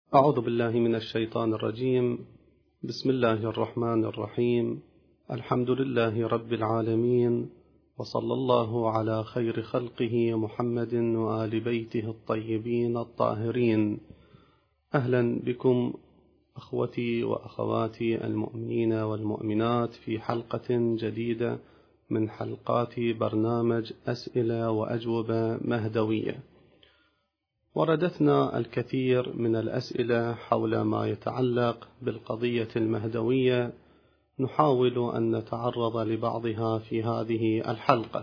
أعوذ بالله من الشيطان الرجيم. بسم الله الرحمن الرحيم. الحمد لله رب العالمين، وصلى الله على خير خلقه محمد وآل بيته الطيبين الطاهرين. أهلا بكم أخوتي وأخواتي المؤمنين والمؤمنات في حلقة جديدة من حلقات برنامج أسئلة وأجوبة مهدوية. وردتنا الكثير من الأسئلة حول ما يتعلق بالقضية المهدوية، نحاول أن نتعرض لبعضها في هذه الحلقة.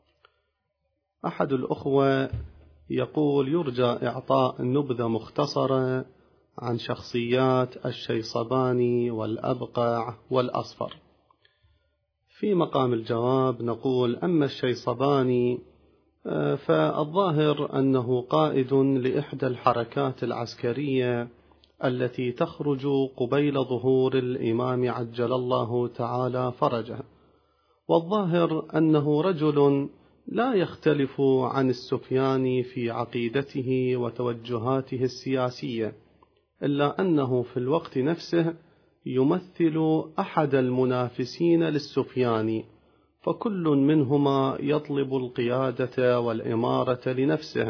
أحد الأخوة يقول: يرجى إعطاء نبذة مختصرة عن شخصيات الشيصباني والأبقع والأصفر. في مقام الجواب نقول: أما الشيصباني فالظاهر أنه قائد لإحدى الحركات العسكرية التي تخرج قبيل ظهور الإمام عجل الله تعالى فرجه، والظاهر أنه رجل لا يختلف عن السفياني في عقيدته وتوجهاته السياسية، إلا أنه في الوقت نفسه يمثل أحد المنافسين للسفياني، فكل منهما يطلب القيادة والإمارة لنفسه،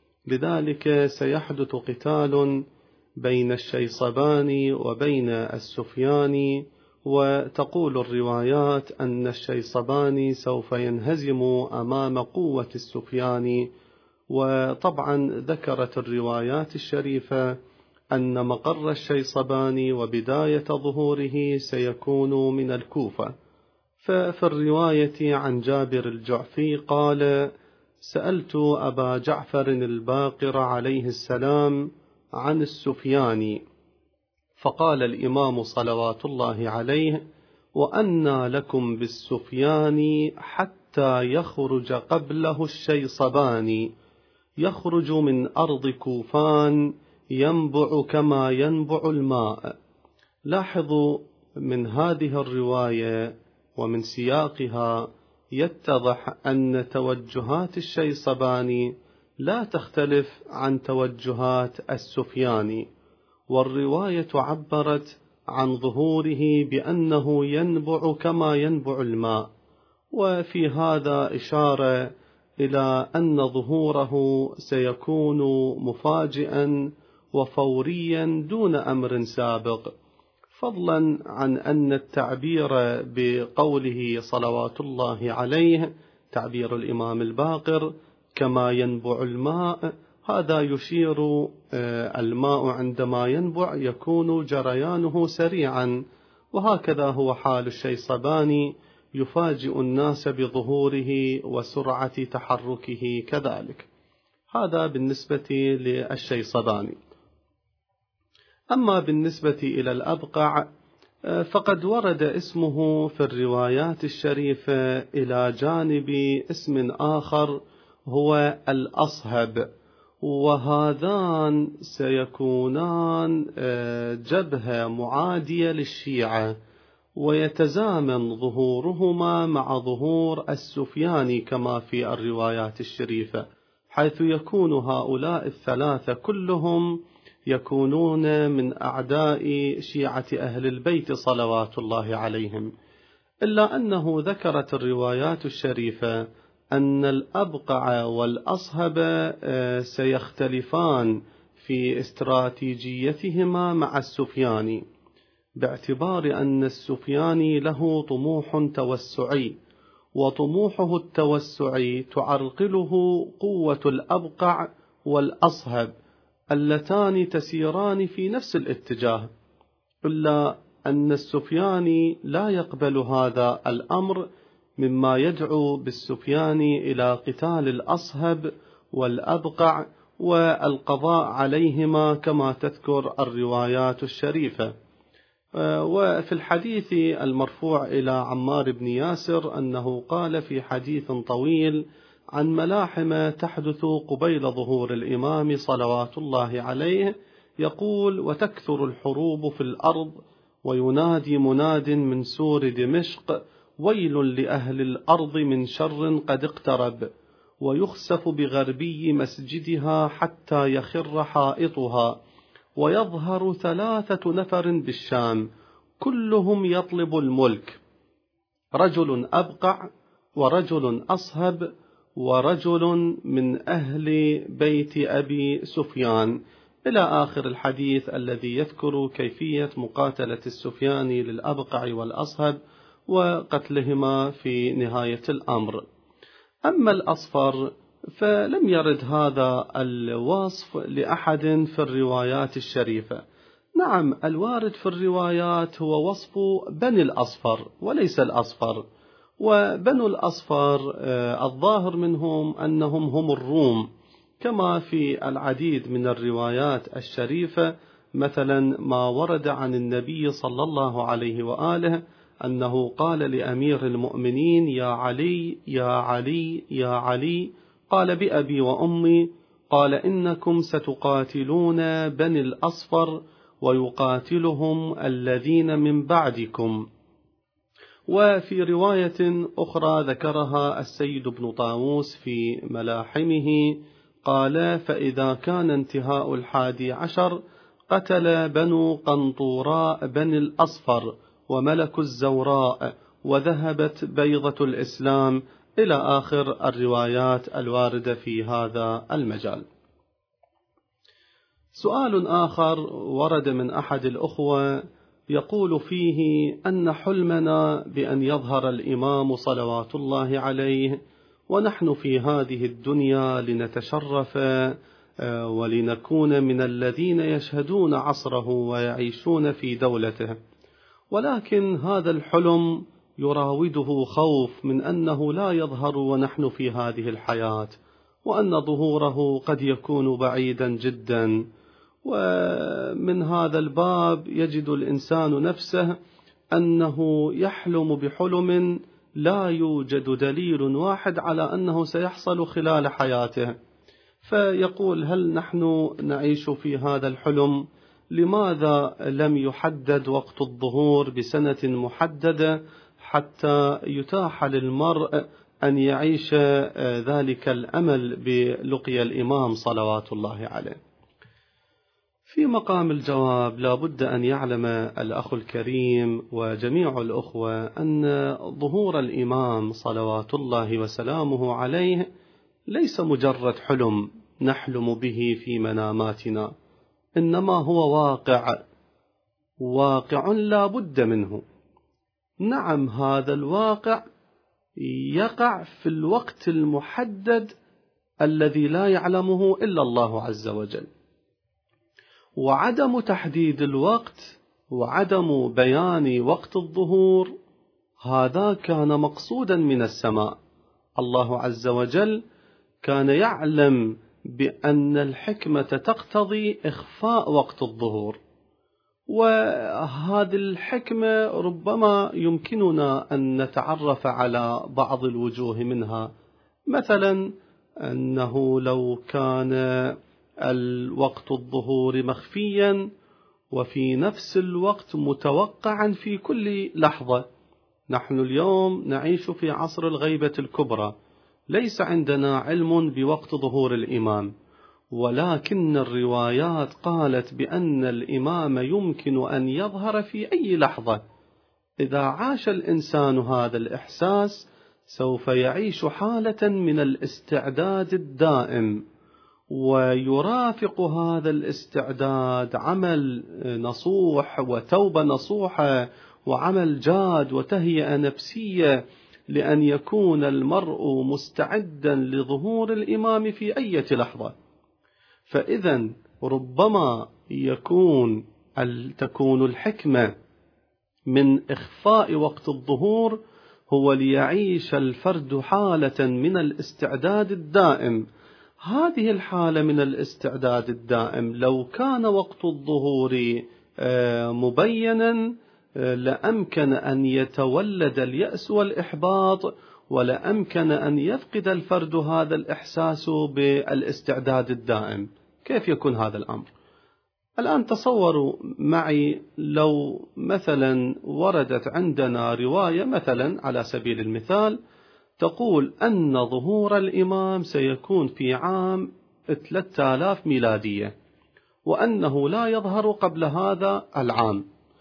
لذلك سيحدث قتال بين الشيصباني وبين السفياني. وتقول الروايات أن الشيصباني سوف ينهزم أمام قوة السفياني. وطبعا ذكرت الروايات الشريفة أن مقر الشيصباني وبداية ظهوره سيكون من الكوفة. ففي الرواية عن جابر الجعفي قال: سألت أبا جعفر الباقر عليه السلام عن السفياني، فقال الإمام صلوات الله عليه: وأنى لكم بالسفياني حتى يخرج قبله الشيصباني، يخرج من أرض كوفان ينبع كما ينبع الماء. لاحظوا من هذه الرواية ومن سياقها يتضح أن توجهات الشيصباني لا تختلف عن توجهات السفياني، والرواية عبرت عن ظهوره بأنه ينبع كما ينبع الماء، وفي هذا إشارة إلى أن ظهوره سيكون مفاجئا وفوريا دون أمر سابق، فضلا عن أن التعبير بقوله صلوات الله عليه، تعبير الإمام الباقر كما ينبع الماء، هذا يشير الماء عندما ينبع يكون جريانه سريعا، وهكذا هو حال الشيصباني، يفاجئ الناس بظهوره وسرعة تحركه كذلك. هذا بالنسبة للشيصباني. أما بالنسبة إلى الأبقع فقد ورد اسمه في الروايات الشريفة إلى جانب اسم آخر هو الأصهب، وهذان سيكونان جبهة معادية للشيعة، ويتزامن ظهورهما مع ظهور السفياني كما في الروايات الشريفة، حيث يكون هؤلاء الثلاثة كلهم يكونون من أعداء شيعة أهل البيت صلوات الله عليهم. إلا أنه ذكرت الروايات الشريفة أن الأبقع والأصهب سيختلفان في استراتيجيتهما مع السفياني، باعتبار أن السفياني له طموح توسعي، وطموحه التوسعي تعرقله قوة الأبقع والأصهب اللتان تسيران في نفس الاتجاه، إلا أن السفياني لا يقبل هذا الأمر، مما يدعو بالسفياني إلى قتال الأصهب والأبقع والقضاء عليهما كما تذكر الروايات الشريفة. وفي الحديث المرفوع إلى عمار بن ياسر أنه قال في حديث طويل عن ملاحم تحدث قبيل ظهور الإمام صلوات الله عليه، يقول: وتكثر الحروب في الأرض، وينادي مناد من سور دمشق: ويل لأهل الأرض من شر قد اقترب، ويخسف بغربي مسجدها حتى يخر حائطها، ويظهر 3 نفر بالشام كلهم يطلب الملك، رجل أبقع ورجل أصهب ورجل من أهل بيت أبي سفيان، إلى آخر الحديث الذي يذكر كيفية مقاتلة السفياني للأبقع والأصهب وقتلهما في نهاية الأمر. أما الأصفر فلم يرد هذا الوصف لأحد في الروايات الشريفة. نعم، الوارد في الروايات هو وصف بني الأصفر وليس الأصفر، وبنو الأصفر الظاهر منهم أنهم هم الروم، كما في العديد من الروايات الشريفة، مثلا ما ورد عن النبي صلى الله عليه وآله أنه قال لأمير المؤمنين: يا علي يا علي يا علي، قال: بأبي وأمي، قال: إنكم ستقاتلون بني الأصفر ويقاتلهم الذين من بعدكم. وفي رواية أخرى ذكرها السيد بن طاووس في ملاحمه قال: فإذا كان انتهاء 11 قتل بنو قنطوراء بني الأصفر وملك الزوراء وذهبت بيضة الإسلام، إلى آخر الروايات الواردة في هذا المجال. سؤال آخر ورد من أحد الأخوة يقول فيه أن حلمنا بأن يظهر الإمام صلوات الله عليه ونحن في هذه الدنيا لنتشرف ولنكون من الذين يشهدون عصره ويعيشون في دولته، ولكن هذا الحلم يراوده خوف من أنه لا يظهر ونحن في هذه الحياة، وأن ظهوره قد يكون بعيدا جدا. ومن هذا الباب يجد الإنسان نفسه أنه يحلم بحلم لا يوجد دليل واحد على أنه سيحصل خلال حياته، فيقول: هل نحن نعيش في هذا الحلم؟ لماذا لم يحدد وقت الظهور بسنة محددة حتى يتاح للمرء أن يعيش ذلك الأمل بلقي الإمام صلوات الله عليه؟ في مقام الجواب لا بد أن يعلم الأخ الكريم وجميع الأخوة أن ظهور الإمام صلوات الله وسلامه عليه ليس مجرد حلم نحلم به في مناماتنا، إنما هو واقع لا بد منه. نعم، هذا الواقع يقع في الوقت المحدد الذي لا يعلمه إلا الله عز وجل، وعدم تحديد الوقت وعدم بيان وقت الظهور هذا كان مقصودا من السماء. الله عز وجل كان يعلم بأن الحكمة تقتضي إخفاء وقت الظهور، وهذه الحكمة ربما يمكننا أن نتعرف على بعض الوجوه منها، مثلا أنه لو كان الوقت الظهور مخفيا وفي نفس الوقت متوقعا في كل لحظة. نحن اليوم نعيش في عصر الغيبة الكبرى، ليس عندنا علم بوقت ظهور الإمام، ولكن الروايات قالت بأن الإمام يمكن أن يظهر في أي لحظة. إذا عاش الإنسان هذا الإحساس سوف يعيش حالة من الاستعداد الدائم، ويرافق هذا الاستعداد عمل نصوح وتوبة نصوحة وعمل جاد وتهيئة نفسية لأن يكون المرء مستعدا لظهور الإمام في أي لحظة. فإذا ربما تكون الحكمة من إخفاء وقت الظهور هو ليعيش الفرد حالة من الاستعداد الدائم. هذه الحالة من الاستعداد الدائم لو كان وقت الظهور مبينا لأمكن أن يتولد اليأس والإحباط، ولأمكن أن يفقد الفرد هذا الإحساس بالاستعداد الدائم. كيف يكون هذا الأمر؟ الآن تصوروا معي لو مثلا وردت عندنا رواية مثلا على سبيل المثال تقول أن ظهور الإمام سيكون في عام 3000 ميلادية، وأنه لا يظهر قبل هذا العام.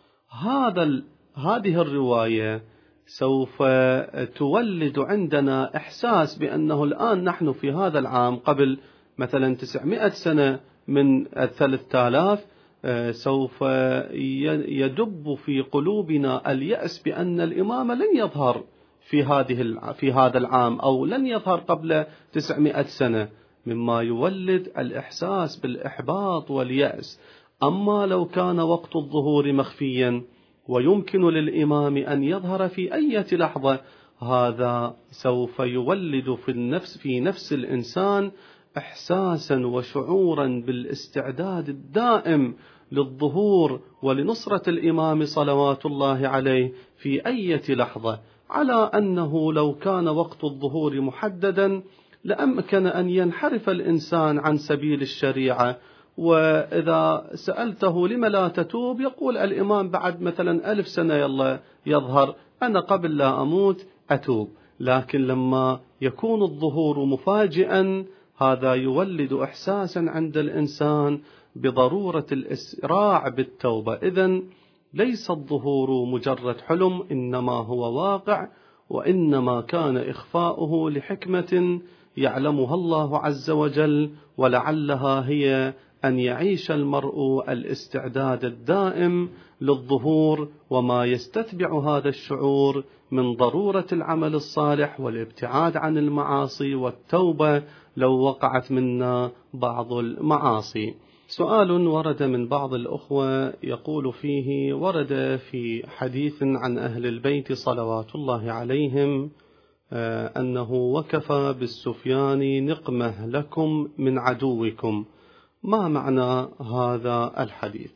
هذه الرواية سوف تولد عندنا إحساس بأنه الآن نحن في هذا العام قبل مثلا 900 سنة من 3000 سوف يدب في قلوبنا اليأس بأن الإمام لن يظهر في هذا العام أو لن يظهر قبل 900 سنة، مما يولد الإحساس بالإحباط واليأس. أما لو كان وقت الظهور مخفيا ويمكن للإمام أن يظهر في أي لحظة، هذا سوف يولد في نفس الإنسان إحساسا وشعورا بالاستعداد الدائم للظهور ولنصرة الإمام صلوات الله عليه في أي لحظة، على أنه لو كان وقت الظهور محددا لأمكن أن ينحرف الإنسان عن سبيل الشريعة. وإذا سألته لما لا تتوب يقول الإمام بعد مثلا 1000 سنة يلا يظهر، أنا قبل لا أموت أتوب. لكن لما يكون الظهور مفاجئا هذا يولد إحساسا عند الإنسان بضرورة الإسراع بالتوبة. إذن ليس الظهور مجرد حلم، إنما هو واقع، وإنما كان إخفاؤه لحكمة يعلمها الله عز وجل، ولعلها هي أن يعيش المرء الاستعداد الدائم للظهور، وما يستتبع هذا الشعور من ضرورة العمل الصالح والابتعاد عن المعاصي والتوبة لو وقعت منا بعض المعاصي. سؤال ورد من بعض الأخوة يقول فيه: ورد في حديث عن أهل البيت صلوات الله عليهم أنه وكفى بالسفيان نقمة لكم من عدوكم، ما معنى هذا الحديث؟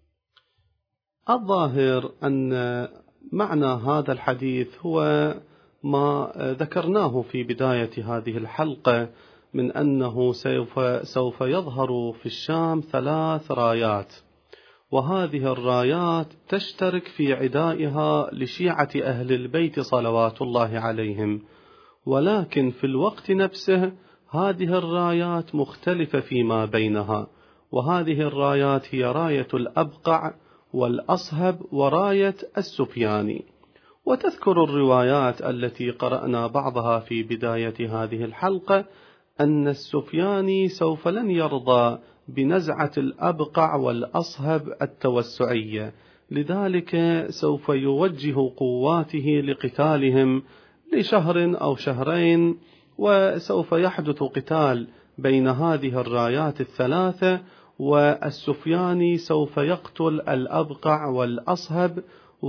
الظاهر أن معنى هذا الحديث هو ما ذكرناه في بداية هذه الحلقة، من أنه سوف يظهر في الشام 3 رايات، وهذه الرايات تشترك في عدائها لشيعة أهل البيت صلوات الله عليهم، ولكن في الوقت نفسه هذه الرايات مختلفة فيما بينها. وهذه الرايات هي راية الأبقع والأصهب وراية السفياني. وتذكر الروايات التي قرأنا بعضها في بداية هذه الحلقة أن السفياني سوف لن يرضى بنزعة الأبقع والأصهب التوسعية، لذلك سوف يوجه قواته لقتالهم لشهر أو شهرين، وسوف يحدث قتال بين هذه الرايات الثلاثة، والسفياني سوف يقتل الأبقع والأصهب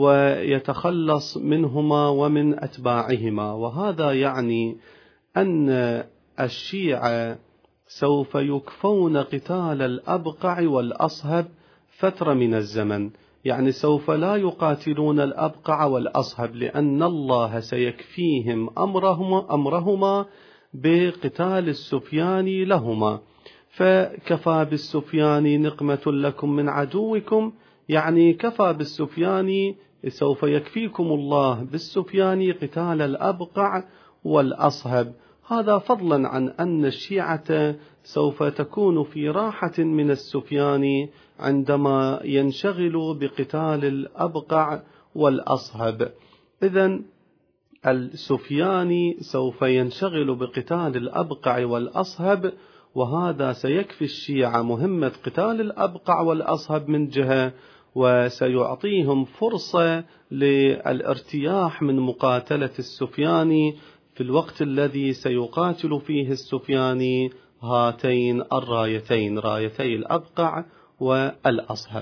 ويتخلص منهما ومن أتباعهما. وهذا يعني أن الشيعة سوف يكفون قتال الأبقع والأصهب فترة من الزمن، يعني سوف لا يقاتلون الأبقع والأصهب، لأن الله سيكفيهم أمرهما بقتال السفياني لهما. فكفى بالسفياني نقمة لكم من عدوكم، يعني كفى بالسفياني، سوف يكفيكم الله بالسفياني قتال الأبقع والأصهب. هذا فضلا عن أن الشيعة سوف تكون في راحة من السفياني عندما ينشغلوا بقتال الأبقع والأصهب. إذن السفياني سوف ينشغل بقتال الأبقع والأصهب، وهذا سيكفي الشيعة مهمة قتال الأبقع والأصهب من جهة، وسيعطيهم فرصة للارتياح من مقاتلة السفياني في الوقت الذي سيقاتل فيه السفياني هاتين الرايتين، رايتي الأبقع والأصهب.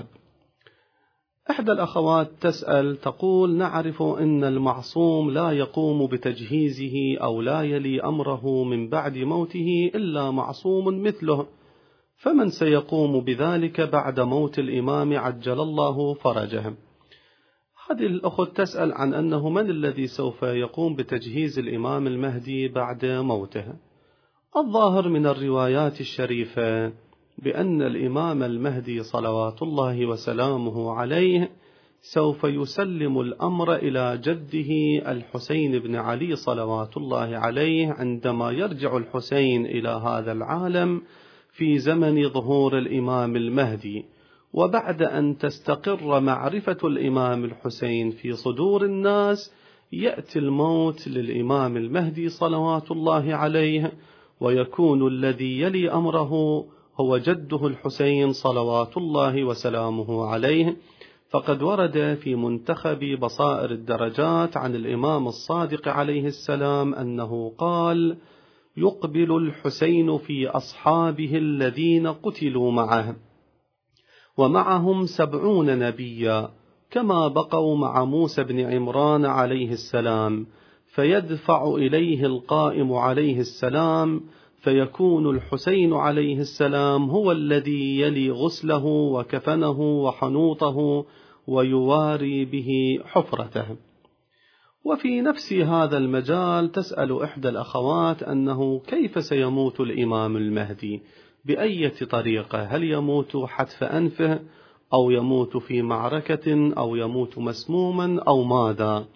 إحدى الأخوات تسأل تقول: نعرف أن المعصوم لا يقوم بتجهيزه أو لا يلي أمره من بعد موته إلا معصوم مثله، فمن سيقوم بذلك بعد موت الإمام عجل الله فرجه؟ هذه الأخت تسأل عن أنه من الذي سوف يقوم بتجهيز الإمام المهدي بعد موته. الظاهر من الروايات الشريفة بأن الإمام المهدي صلوات الله وسلامه عليه سوف يسلم الأمر إلى جده الحسين بن علي صلوات الله عليه عندما يرجع الحسين إلى هذا العالم في زمن ظهور الإمام المهدي، وبعد أن تستقر معرفة الإمام الحسين في صدور الناس يأتي الموت للإمام المهدي صلوات الله عليه، ويكون الذي يلي أمره هو جده الحسين صلوات الله وسلامه عليه. فقد ورد في منتخب بصائر الدرجات عن الإمام الصادق عليه السلام أنه قال: يقبل الحسين في أصحابه الذين قتلوا معه، ومعهم 70 نبيا، كما بقوا مع موسى بن عمران عليه السلام، فيدفع إليه القائم عليه السلام، فيكون الحسين عليه السلام هو الذي يلي غسله وكفنه وحنوطه ويواري به حفرته. وفي نفس هذا المجال تسأل إحدى الأخوات أنه كيف سيموت الإمام المهدي، بأية طريقة، هل يموت حتف أنفه أو يموت في معركة أو يموت مسموما أو ماذا؟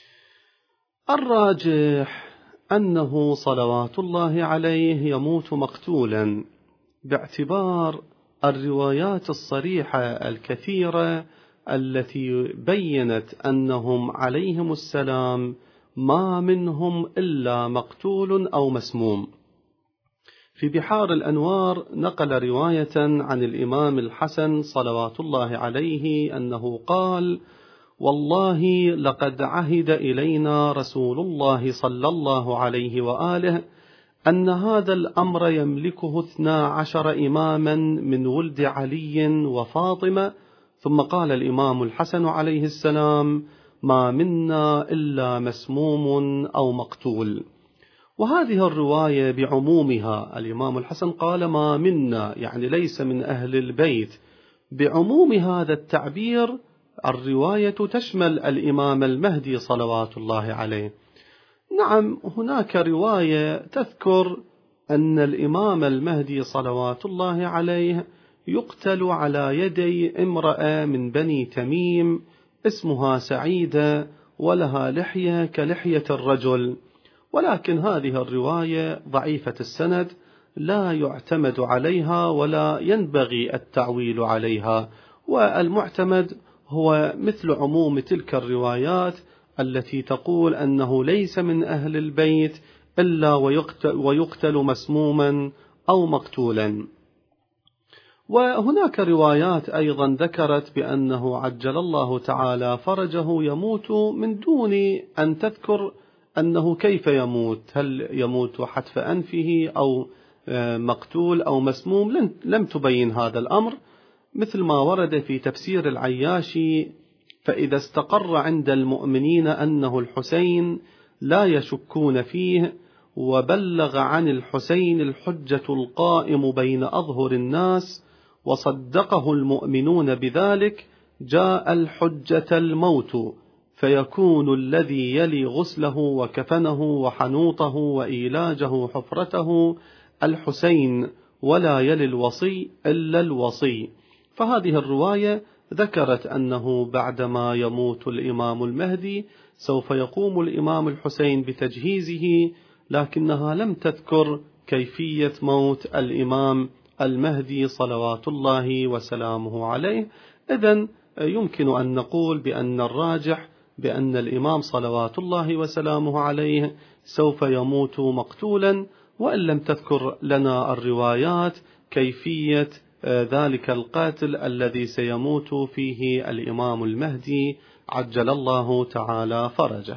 الراجح أنه صلوات الله عليه يموت مقتولا، باعتبار الروايات الصريحة الكثيرة التي بيّنت أنهم عليهم السلام ما منهم إلا مقتول أو مسموم. في بحار الأنوار نقل رواية عن الإمام الحسن صلوات الله عليه أنه قال: والله لقد عهد إلينا رسول الله صلى الله عليه وآله أن هذا الأمر يملكه 12 إماما من ولد علي وفاطمة. ثم قال الإمام الحسن عليه السلام: ما منا إلا مسموم أو مقتول. وهذه الرواية بعمومها، الإمام الحسن قال ما منا، يعني ليس من أهل البيت، بعموم هذا التعبير الرواية تشمل الإمام المهدي صلوات الله عليه. نعم، هناك رواية تذكر أن الإمام المهدي صلوات الله عليه يقتل على يدي امرأة من بني تميم اسمها سعيدة، ولها لحية كلحية الرجل، ولكن هذه الرواية ضعيفة السند، لا يعتمد عليها ولا ينبغي التعويل عليها، والمعتمد هو مثل عموم تلك الروايات التي تقول أنه ليس من أهل البيت إلا ويقتل مسموما أو مقتولا. وهناك روايات أيضا ذكرت بأنه عجل الله تعالى فرجه يموت من دون أن تذكر أنه كيف يموت، هل يموت حتف أنفه أو مقتول أو مسموم، لم تبين هذا الأمر، مثل ما ورد في تفسير العياشي: فإذا استقر عند المؤمنين أنه الحسين لا يشكون فيه، وبلغ عن الحسين الحجة القائم بين أظهر الناس، وصدقه المؤمنون بذلك، جاء الحجة الموت، فيكون الذي يلي غسله وكفنه وحنوطه وإيلاجه حفرته الحسين، ولا يلي الوصي إلا الوصي. فهذه الرواية ذكرت أنه بعدما يموت الإمام المهدي سوف يقوم الإمام الحسين بتجهيزه، لكنها لم تذكر كيفية موت الإمام المهدي صلوات الله وسلامه عليه. إذن يمكن أن نقول بأن الراجح بأن الإمام صلوات الله وسلامه عليه سوف يموت مقتولا، وإن لم تذكر لنا الروايات كيفية ذلك القاتل الذي سيموت فيه الإمام المهدي عجل الله تعالى فرجه.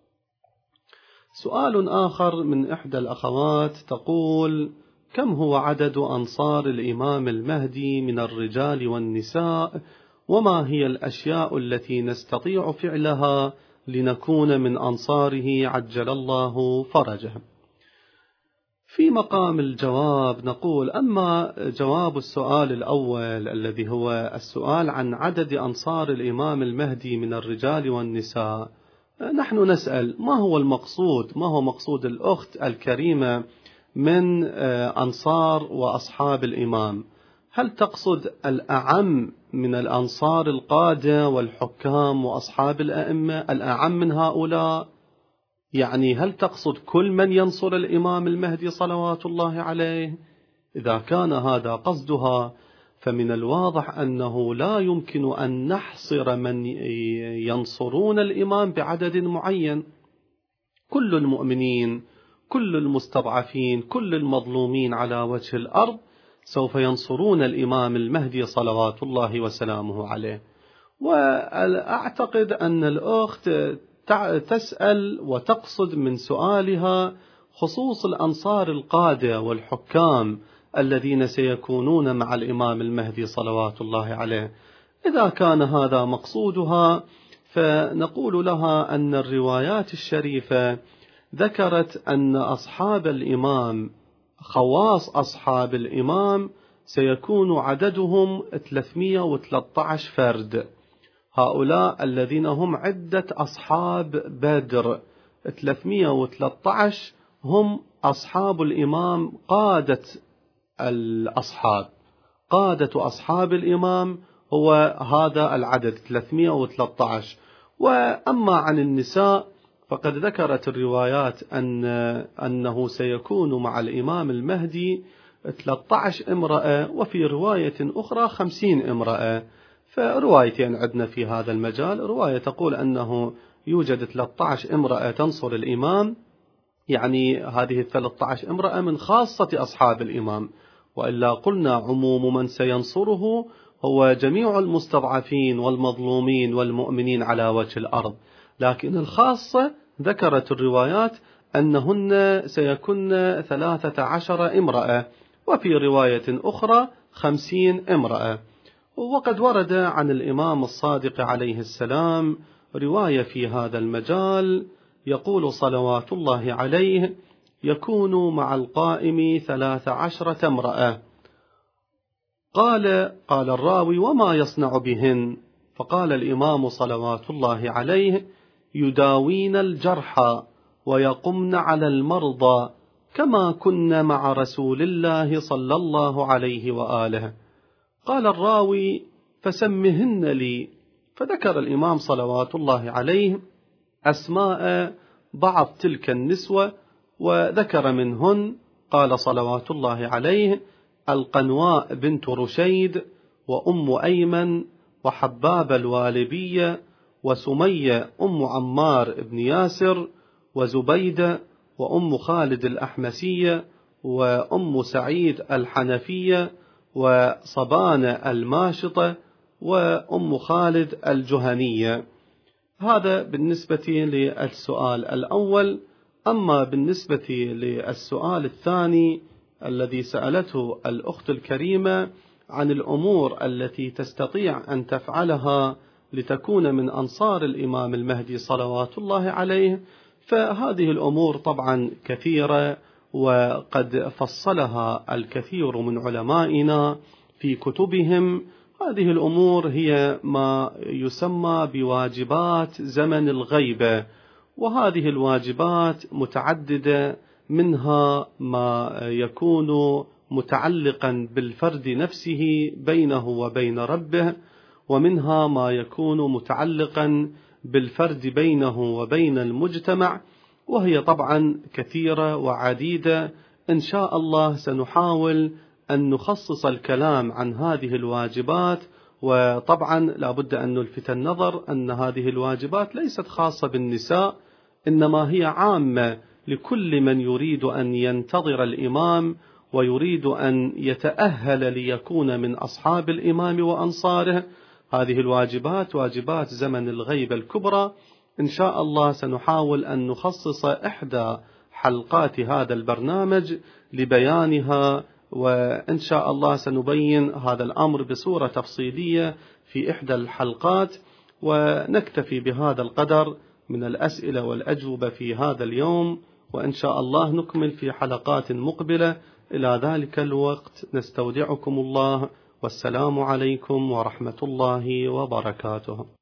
سؤال آخر من إحدى الأخوات تقول: كم هو عدد أنصار الإمام المهدي من الرجال والنساء، وما هي الأشياء التي نستطيع فعلها لنكون من أنصاره عجل الله فرجه؟ في مقام الجواب نقول: أما جواب السؤال الأول الذي هو السؤال عن عدد أنصار الإمام المهدي من الرجال والنساء، نحن نسأل ما هو المقصود، ما هو مقصود الأخت الكريمة من أنصار وأصحاب الإمام؟ هل تقصد الأعم من الأنصار القادة والحكام وأصحاب الأئمة، الأعم من هؤلاء؟ يعني هل تقصد كل من ينصر الإمام المهدي صلوات الله عليه؟ إذا كان هذا قصدها فمن الواضح أنه لا يمكن أن نحصر من ينصرون الإمام بعدد معين. كل المؤمنين، كل المستضعفين، كل المظلومين على وجه الأرض سوف ينصرون الإمام المهدي صلوات الله وسلامه عليه. وأعتقد أن الأخت تسأل وتقصد من سؤالها خصوص الأنصار القادة والحكام الذين سيكونون مع الإمام المهدي صلوات الله عليه. إذا كان هذا مقصودها فنقول لها أن الروايات الشريفة ذكرت أن أصحاب الإمام، خواص أصحاب الإمام، سيكون عددهم 313 فرد. هؤلاء الذين هم عدة أصحاب بدر 313 هم أصحاب الإمام، قادة الأصحاب، قادة أصحاب الإمام هو هذا العدد 313. وأما عن النساء فقد ذكرت الروايات أنه سيكون مع الإمام المهدي 13 امرأة، وفي رواية أخرى 50 امرأة. فروايتين عندنا في هذا المجال. رواية تقول أنه يوجد 13 امرأة تنصر الإمام، يعني هذه 13 امرأة من خاصة أصحاب الإمام، وإلا قلنا عموم من سينصره هو جميع المستضعفين والمظلومين والمؤمنين على وجه الأرض. لكن الخاصة ذكرت الروايات أنهن سيكون 13 امرأة، وفي رواية أخرى 50 امرأة. وقد ورد عن الإمام الصادق عليه السلام رواية في هذا المجال، يقول صلوات الله عليه: يكون مع القائم 13 امرأة. قال الراوي: وما يصنع بهن؟ فقال الإمام صلوات الله عليه: يداوين الجرحى ويقمن على المرضى كما كن مع رسول الله صلى الله عليه وآله. قال الراوي: فسمهن لي. فذكر الإمام صلوات الله عليه أسماء بعض تلك النسوة، وذكر منهن قال صلوات الله عليه: القنواء بنت رشيد، وأم أيمن، وحباب الوالبية، وسمية أم عمار بن ياسر، وزبيدة، وأم خالد الأحمسية، وأم سعيد الحنفية، وصبانة الماشطة، وأم خالد الجهنية. هذا بالنسبة للسؤال الأول. أما بالنسبة للسؤال الثاني الذي سألته الأخت الكريمة عن الأمور التي تستطيع أن تفعلها لتكون من أنصار الإمام المهدي صلوات الله عليه، فهذه الأمور طبعا كثيرة، وقد فصلها الكثير من علمائنا في كتبهم. هذه الأمور هي ما يسمى بواجبات زمن الغيبة، وهذه الواجبات متعددة، منها ما يكون متعلقا بالفرد نفسه بينه وبين ربه، ومنها ما يكون متعلقا بالفرد بينه وبين المجتمع، وهي طبعا كثيرة وعديدة. إن شاء الله سنحاول أن نخصص الكلام عن هذه الواجبات. وطبعا لا بد أن نلفت النظر أن هذه الواجبات ليست خاصة بالنساء، إنما هي عامة لكل من يريد أن ينتظر الإمام ويريد أن يتأهل ليكون من أصحاب الإمام وأنصاره. هذه الواجبات واجبات زمن الغيبة الكبرى. إن شاء الله سنحاول أن نخصص إحدى حلقات هذا البرنامج لبيانها، وإن شاء الله سنبين هذا الأمر بصورة تفصيلية في إحدى الحلقات. ونكتفي بهذا القدر من الأسئلة والأجوبة في هذا اليوم، وإن شاء الله نكمل في حلقات مقبلة. إلى ذلك الوقت نستودعكم الله، والسلام عليكم ورحمة الله وبركاته.